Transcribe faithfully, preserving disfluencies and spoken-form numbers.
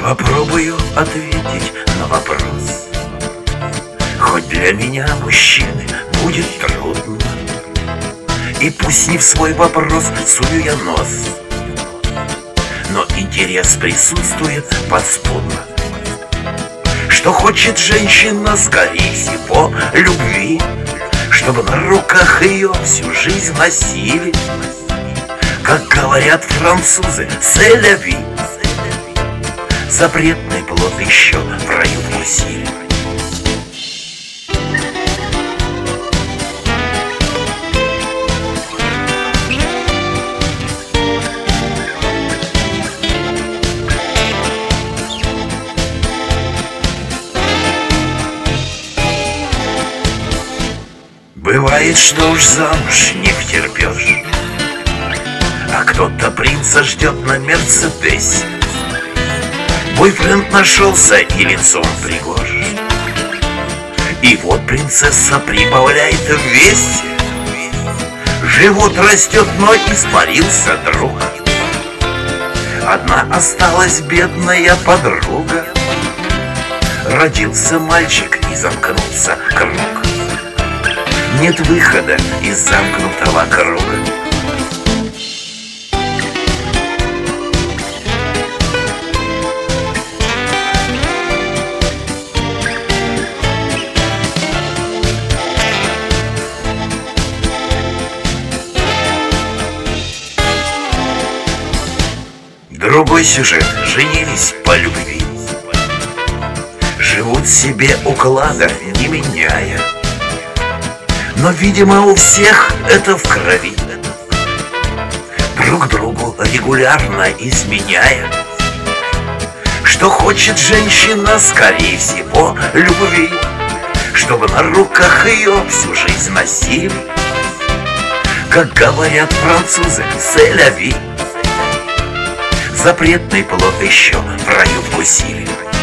Попробую ответить на вопрос. Хоть для меня, мужчины, будет трудно, и пусть не в свой вопрос сую я нос, но интерес присутствует подспудно. Что хочет женщина, скорее всего, любви, чтобы на руках ее всю жизнь носили. Как говорят французы, c'est la vie. Запретный плод еще в раю вкусили. Бывает, что уж замуж не втерпешь, а кто-то принца ждет на Мерседесе. Бойфренд нашелся и лицом пригож, и вот принцесса прибавляет в весе. Живот растет, но испарился друг. Одна осталась бедная подруга. Родился мальчик и замкнулся круг. Нет выхода из замкнутого круга. Другой сюжет. Женились по любви, живут себе уклада не меняя, но, видимо, у всех это в крови, друг другу регулярно изменяя. Что хочет женщина, скорее всего, любви, чтобы на руках ее всю жизнь носили. Как говорят французы, c'est la vie. Запретный плод еще в раю вкусили.